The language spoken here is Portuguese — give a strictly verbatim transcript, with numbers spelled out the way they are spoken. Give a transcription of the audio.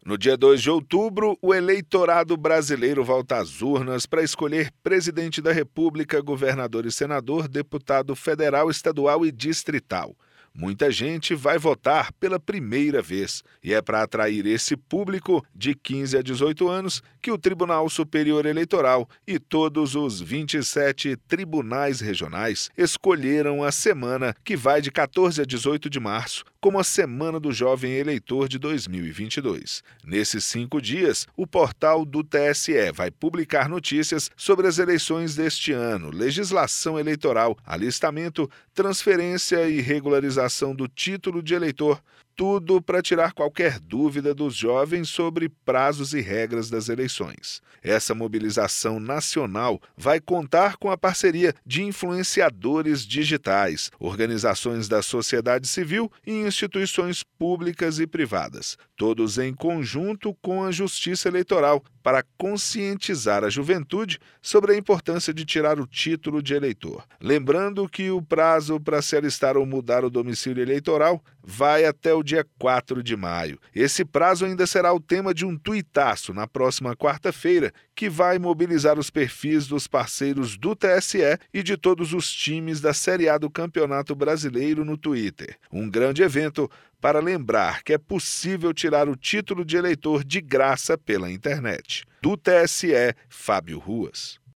No dia dois de outubro, o eleitorado brasileiro volta às urnas para escolher presidente da República, governador e senador, deputado federal, estadual e distrital. Muita gente vai votar pela primeira vez e é para atrair esse público de quinze a dezoito anos que o Tribunal Superior Eleitoral e todos os vinte e sete tribunais regionais escolheram a semana que vai de quatorze a dezoito de março como a Semana do Jovem Eleitor de dois mil e vinte e dois. Nesses cinco dias, o portal do T S E vai publicar notícias sobre as eleições deste ano, legislação eleitoral, alistamento, transferência e regularização do título de eleitor, tudo para tirar qualquer dúvida dos jovens sobre prazos e regras das eleições. Essa mobilização nacional vai contar com a parceria de influenciadores digitais, organizações da sociedade civil e instituições públicas e privadas, todos em conjunto com a Justiça Eleitoral, para conscientizar a juventude sobre a importância de tirar o título de eleitor. Lembrando que o prazo para se alistar ou mudar o domicílio eleitoral vai até o dia quatro de maio. Esse prazo ainda será o tema de um tuitaço na próxima quarta-feira, que vai mobilizar os perfis dos parceiros do T S E e de todos os times da Série A do Campeonato Brasileiro no Twitter. Um grande evento para lembrar que é possível tirar o título de eleitor de graça pela internet. Do T S E, Fábio Ruas.